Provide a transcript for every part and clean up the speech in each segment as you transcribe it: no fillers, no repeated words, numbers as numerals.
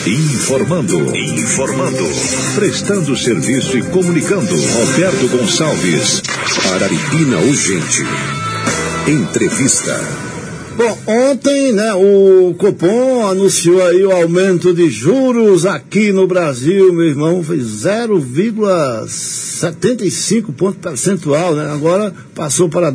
Informando. Prestando serviço e comunicando. Roberto Gonçalves. Araripina Urgente. Entrevista. Bom, ontem, o Copom anunciou aí o aumento de juros aqui no Brasil, meu irmão, foi 0,75 ponto percentual, Agora passou para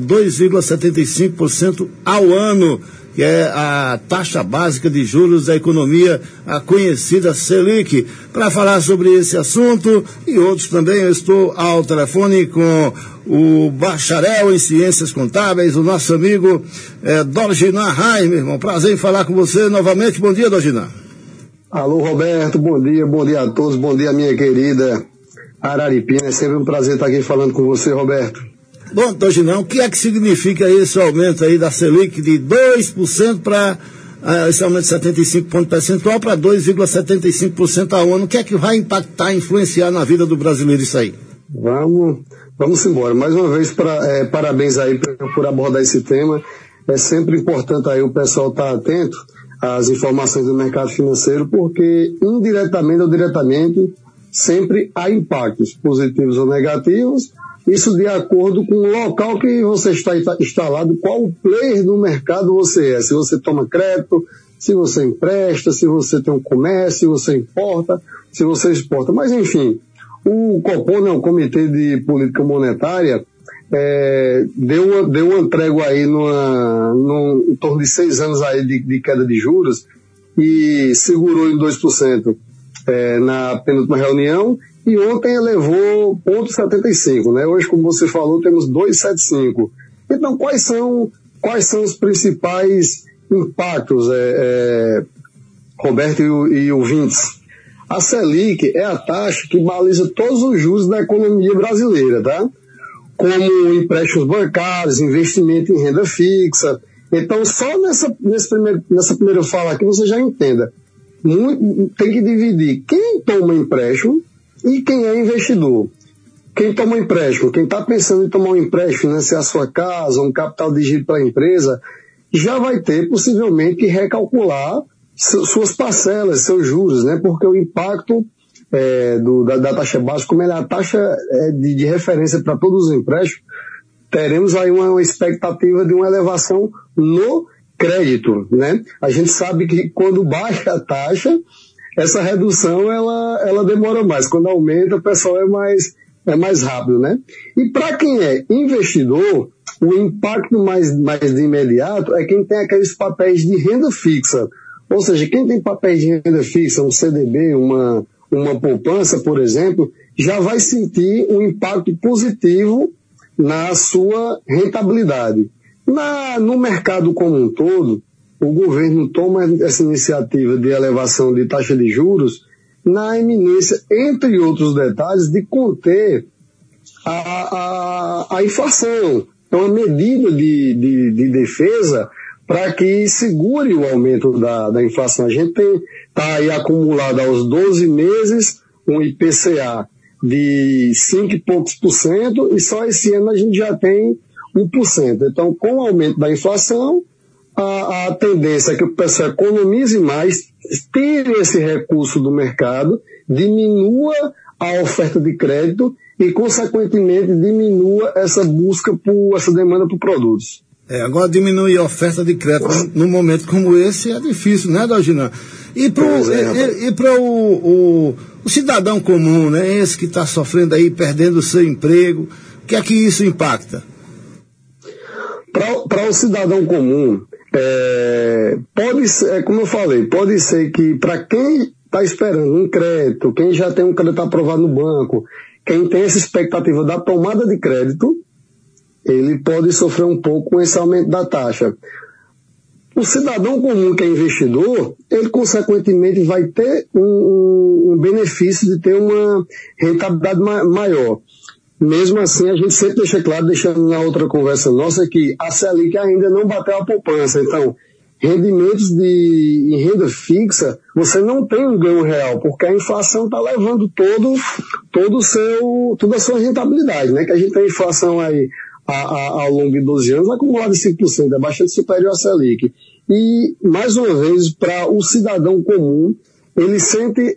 2,75% ao ano, que é a taxa básica de juros da economia, a conhecida Selic. Para falar sobre esse assunto e outros também, eu estou ao telefone com o bacharel em Ciências Contábeis, o nosso amigo Dorginan Rai, meu irmão. Prazer em falar com você novamente. Bom dia, Dorginan. Alô, Roberto, bom dia a todos, bom dia, minha querida Araripina. É sempre um prazer estar aqui falando com você, Roberto. Bom, Dorginan, o que é que significa esse aumento aí da Selic de 2% para esse aumento de 75 pontos percentual para 2,75% ao ano? O que é que vai impactar, influenciar na vida do brasileiro isso aí? Vamos embora. Mais uma vez, parabéns aí por abordar esse tema. É sempre importante aí o pessoal estar atento às informações do mercado financeiro, porque indiretamente ou diretamente sempre há impactos, positivos ou negativos, isso de acordo com o local que você está instalado, qual o player do mercado você é, se você toma crédito, se você empresta, se você tem um comércio, se você importa, se você exporta, mas enfim, o Copom, o Comitê de Política Monetária, deu uma trégua aí em torno de 6 anos aí de queda de juros e segurou em 2% na penúltima reunião, e ontem elevou 0,75, Hoje, como você falou, temos 2,75. Então, quais são os principais impactos, Roberto e ouvintes? A Selic é a taxa que baliza todos os juros da economia brasileira, tá? Como empréstimos bancários, investimento em renda fixa. Então, só nessa primeira fala aqui você já entenda. Tem que dividir quem toma empréstimo e quem é investidor. Quem toma empréstimo, quem está pensando em tomar um empréstimo, financiar a sua casa, um capital de giro para a empresa, já vai ter possivelmente que recalcular suas parcelas, seus juros, porque o impacto da taxa básica, como ela é a taxa de referência para todos os empréstimos, teremos aí uma expectativa de uma elevação no crédito, A gente sabe que quando baixa a taxa, essa redução ela demora mais. Quando aumenta, o pessoal é mais rápido, E para quem é investidor, o impacto mais de imediato é quem tem aqueles papéis de renda fixa. Ou seja, quem tem papéis de renda fixa, um CDB, uma poupança, por exemplo, já vai sentir um impacto positivo na sua rentabilidade. No mercado como um todo, o governo toma essa iniciativa de elevação de taxa de juros na iminência, entre outros detalhes, de conter a inflação. É uma medida de defesa para que segure o aumento da inflação. A gente está aí acumulado aos 12 meses um IPCA de 5 e poucos por cento, e só esse ano a gente já tem 1%. Então, com o aumento da inflação, a tendência é que o pessoal economize mais, tire esse recurso do mercado, diminua a oferta de crédito e, consequentemente, diminua essa demanda por produtos. Agora diminuir a oferta de crédito num momento como esse é difícil, Dorginan? E para o cidadão comum, esse que está sofrendo aí, perdendo o seu emprego, o que é que isso impacta? Para o cidadão comum, pode ser, como eu falei, pode ser que para quem está esperando um crédito, quem já tem um crédito aprovado no banco, quem tem essa expectativa da tomada de crédito, ele pode sofrer um pouco com esse aumento da taxa. O cidadão comum que é investidor, ele consequentemente vai ter um benefício de ter uma rentabilidade maior. Mesmo assim, a gente sempre deixa claro, deixando na outra conversa nossa, que a Selic ainda não bateu a poupança. Então, rendimentos em renda fixa, você não tem um ganho real, porque a inflação está levando toda a sua rentabilidade, Que a gente tem inflação aí ao longo de 12 anos acumulada de 5%, é bastante superior à Selic. E, mais uma vez, para o cidadão comum, ele sente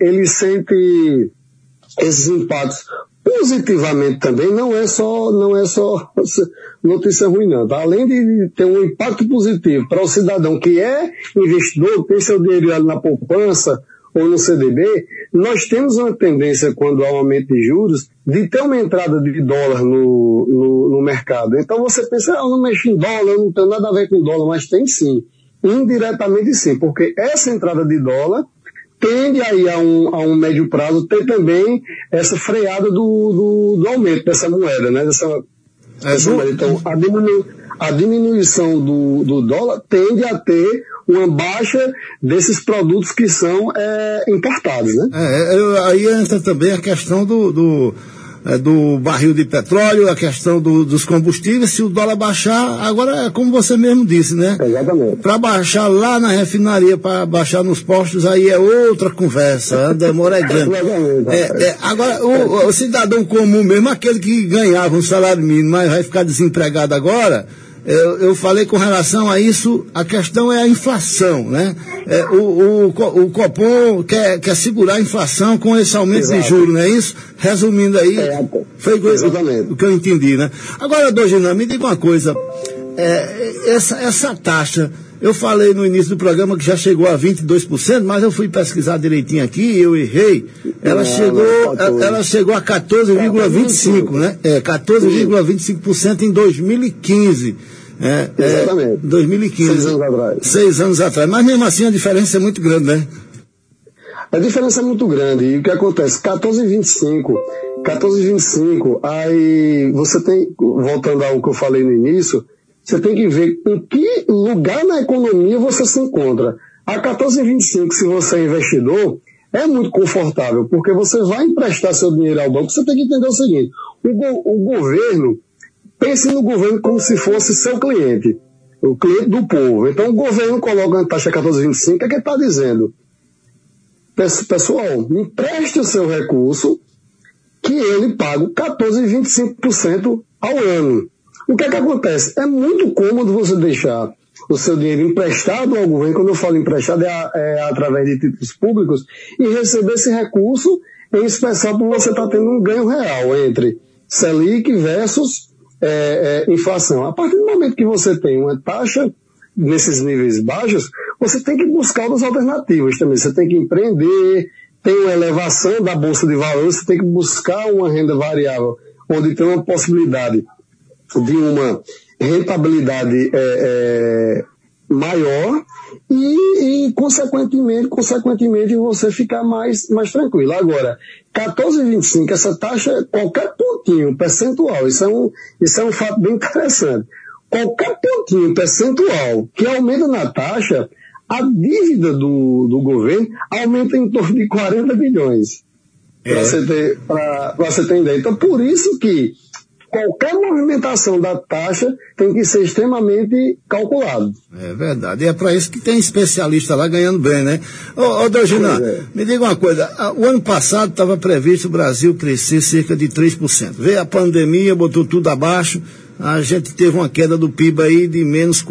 esses impactos positivamente também. Não é só notícia ruim, não. Tá? Além de ter um impacto positivo para o cidadão que é investidor, tem seu dinheiro ali na poupança ou no CDB, nós temos uma tendência, quando há um aumento de juros, de ter uma entrada de dólar no mercado. Então você pensa, eu não mexo em dólar, eu não tenho nada a ver com dólar, mas tem sim. Indiretamente sim, porque essa entrada de dólar tende aí a um médio prazo ter também essa freada do aumento dessa moeda, né? Dessa moeda. Então, a diminuição do dólar tende a ter uma baixa desses produtos que são importados, né? Aí entra também a questão do barril de petróleo, a questão dos combustíveis. Se o dólar baixar, agora é como você mesmo disse, né? Exatamente. Para baixar lá na refinaria, para baixar nos postos, aí é outra conversa, a demora é grande. Agora, o cidadão comum mesmo, aquele que ganhava um salário mínimo, mas vai ficar desempregado agora, eu falei com relação a isso, a questão é a inflação, né? O Copom quer segurar a inflação com esse aumento de juros, não é isso? Resumindo aí, foi o que eu entendi, né? Agora, Dogina, me diga uma coisa, essa taxa, eu falei no início do programa que já chegou a 22%, mas eu fui pesquisar direitinho aqui, eu errei, ela chegou a 14,25%, né? 14,25% em 2015. Exatamente. 2015. 6 anos atrás. 6 anos atrás. Mas mesmo assim a diferença é muito grande, né? A diferença é muito grande. E o que acontece? 14,25, aí você tem, voltando ao que eu falei no início, você tem que ver em que lugar na economia você se encontra. A 14,25, se você é investidor, é muito confortável, porque você vai emprestar seu dinheiro ao banco. Você tem que entender o seguinte, o governo, pense no governo como se fosse seu cliente, o cliente do povo. Então o governo coloca uma taxa 14,25, o que é que ele está dizendo? Pessoal, me empreste o seu recurso, que ele paga 14,25% ao ano. O que é que acontece? É muito cômodo você deixar o seu dinheiro emprestado ao governo. Quando eu falo emprestado, é através de títulos públicos, e receber esse recurso, em especial porque você está tendo um ganho real entre Selic versus inflação. A partir do momento que você tem uma taxa nesses níveis baixos, você tem que buscar outras alternativas também. Você tem que empreender, tem uma elevação da bolsa de valores, você tem que buscar uma renda variável, onde tem uma possibilidade de uma rentabilidade maior e consequentemente você ficar mais tranquilo. Agora, 14,25, essa taxa, qualquer pontinho percentual, isso é um fato bem interessante. Qualquer pontinho percentual que aumenta na taxa, a dívida do governo aumenta em torno de 40 bilhões. Para você ter ideia. Então, por isso que qualquer movimentação da taxa tem que ser extremamente calculado. É verdade. E é para isso que tem especialista lá ganhando bem, né? Ô Dogina, me diga uma coisa. O ano passado estava previsto o Brasil crescer cerca de 3%. Veio a pandemia, botou tudo abaixo. A gente teve uma queda do PIB aí de menos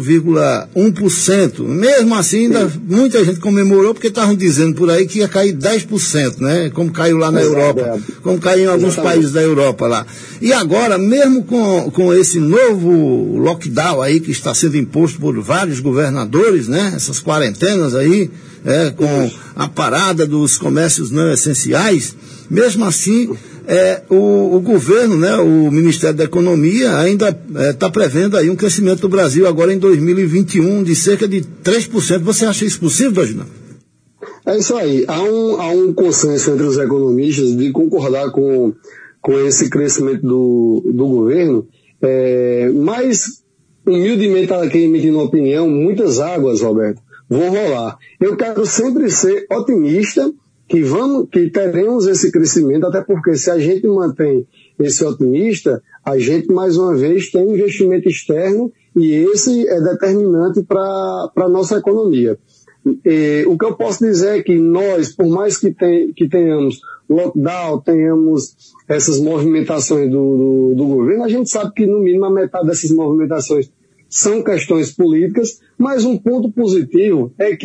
4,1%. Mesmo assim, ainda muita gente comemorou, porque estavam dizendo por aí que ia cair 10%, né? Como caiu lá na Europa, como caiu em alguns países da Europa lá. E agora, mesmo com esse novo lockdown aí que está sendo imposto por vários governadores, né? Essas quarentenas aí, com a parada dos comércios não essenciais, mesmo assim, o governo, né, o Ministério da Economia ainda está prevendo aí um crescimento do Brasil agora em 2021 de cerca de 3%. Você acha isso possível, Dogina? É isso aí. Há um consenso entre os economistas de concordar com esse crescimento do governo, mas humildemente aqui emitindo uma opinião, muitas águas, Roberto, vão rolar. Eu quero sempre ser otimista que teremos esse crescimento, até porque se a gente mantém esse otimista, a gente mais uma vez tem investimento externo e esse é determinante para a nossa economia. O que eu posso dizer é que nós, por mais que tenhamos lockdown, tenhamos essas movimentações do governo, a gente sabe que no mínimo a metade dessas movimentações são questões políticas, mas um ponto positivo é que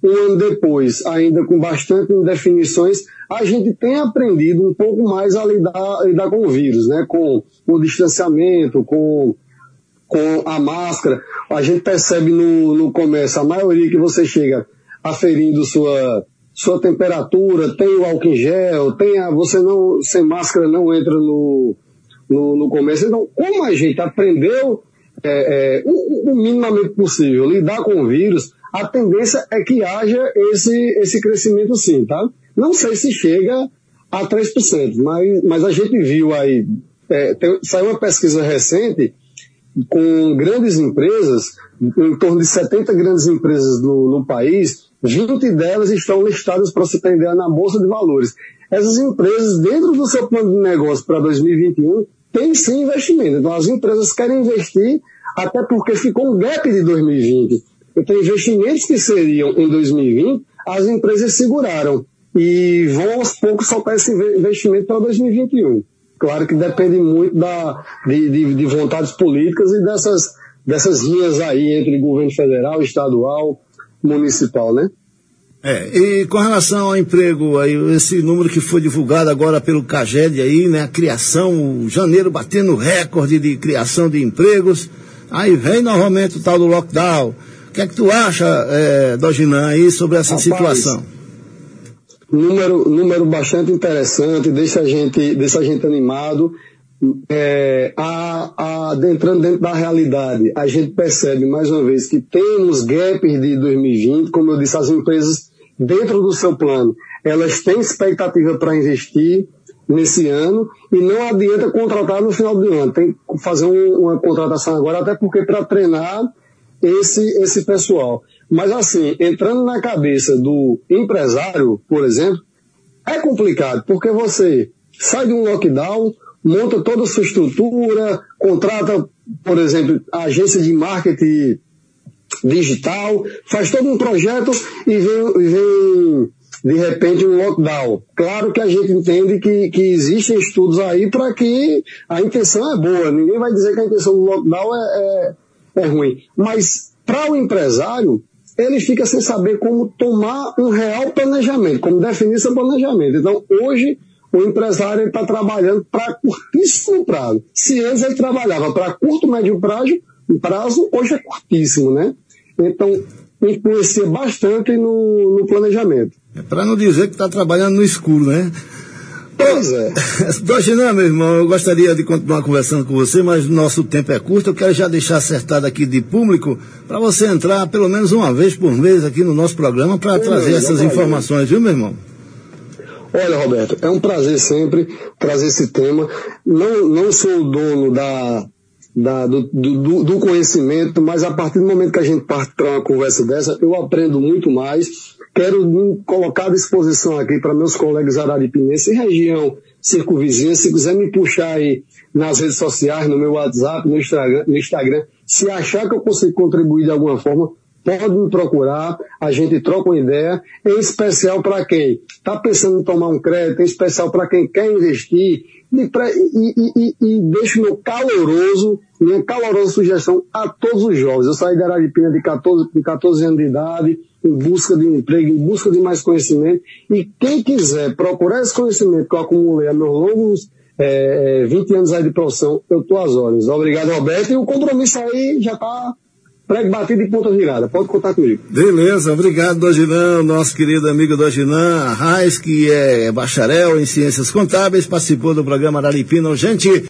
um ano depois, ainda com bastante indefinições, a gente tem aprendido um pouco mais a lidar com o vírus, né? Com o distanciamento, com a máscara. A gente percebe no comércio, a maioria que você chega aferindo sua temperatura, tem o álcool em gel, você não, sem máscara não entra no comércio. Então, como a gente aprendeu o minimamente possível lidar com o vírus, a tendência é que haja esse crescimento sim, tá? Não sei se chega a 3%, mas a gente viu aí, saiu uma pesquisa recente com grandes empresas, em torno de 70 grandes empresas no país, 20 delas estão listadas, para você ter ideia, na Bolsa de Valores. Essas empresas, dentro do seu plano de negócio para 2021, têm sim investimento. Então as empresas querem investir, até porque ficou um gap de 2020. Então investimentos que seriam em 2020, as empresas seguraram e vão aos poucos soltar esse investimento para 2021. Claro que depende muito de vontades políticas e dessas linhas aí entre governo federal, estadual, municipal, né? E com relação ao emprego, aí, esse número que foi divulgado agora pelo CAGED aí, né? A criação, janeiro batendo recorde de criação de empregos, aí vem novamente o tal do lockdown. O que é que tu acha, Doginan, aí sobre essa situação? Número bastante interessante, deixa a gente animado. Adentrando dentro da realidade, a gente percebe mais uma vez que temos gaps de 2020, como eu disse, as empresas dentro do seu plano, elas têm expectativa para investir nesse ano e não adianta contratar no final do ano, tem que fazer uma contratação agora, até porque para treinar esse pessoal. Mas assim, entrando na cabeça do empresário, por exemplo, é complicado, porque você sai de um lockdown, monta toda a sua estrutura, contrata, por exemplo, a agência de marketing digital, faz todo um projeto e vem de repente um lockdown. Claro que a gente entende que existem estudos aí para que a intenção é boa, ninguém vai dizer que a intenção do lockdown é ruim, mas para o empresário, ele fica sem saber como tomar um real planejamento, como definir seu planejamento. Então, hoje, o empresário está trabalhando para curtíssimo prazo. Se antes ele trabalhava para curto, médio prazo, hoje é curtíssimo, né? Então, influencia bastante no planejamento. Para não dizer que está trabalhando no escuro, né? Pois é. Doginan, meu irmão, eu gostaria de continuar conversando com você, mas o nosso tempo é curto. Eu quero já deixar acertado aqui de público para você entrar pelo menos uma vez por mês aqui no nosso programa para trazer essas informações, viu, meu irmão? Olha, Roberto, é um prazer sempre trazer esse tema. Não sou o dono do conhecimento, mas a partir do momento que a gente parte para uma conversa dessa, eu aprendo muito mais. Quero me colocar à disposição aqui para meus colegas araripinenses e região circunvizinha. Se quiser me puxar aí nas redes sociais, no meu WhatsApp, no Instagram, se achar que eu consigo contribuir de alguma forma, pode me procurar, a gente troca uma ideia, em especial para quem está pensando em tomar um crédito, em especial para quem quer investir, e deixo minha calorosa sugestão a todos os jovens. Eu saí da Araripina de 14 anos de idade, em busca de emprego, em busca de mais conhecimento, e quem quiser procurar esse conhecimento que eu acumulei a meus longos 20 anos aí de profissão, eu estou às ordens. Obrigado, Roberto, e o compromisso aí já está prego batido e ponta virada. Pode contar comigo. Beleza, obrigado, Doginan, nosso querido amigo Doginan Arraes, que é bacharel em Ciências Contábeis, participou do programa Araripina Urgente.